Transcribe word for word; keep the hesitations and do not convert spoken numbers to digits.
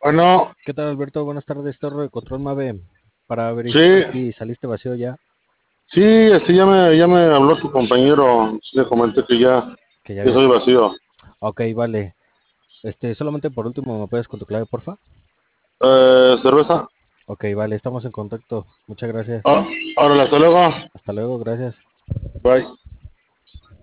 Bueno, ¿Qué tal, Alberto? Buenas tardes, Torre de Control Mave. Para sí, verificar si saliste vacío ya, sí, este ya me, ya me habló tu compañero, sí le comenté que ya, que ya ya había soy salido. vacío. Ok, vale. Este, solamente por último, ¿me puedes con tu clave, porfa? Eh, ¿cerveza? Ok, vale, estamos en contacto. Muchas gracias. Ah, ahora hasta luego. Hasta luego, gracias. Bye.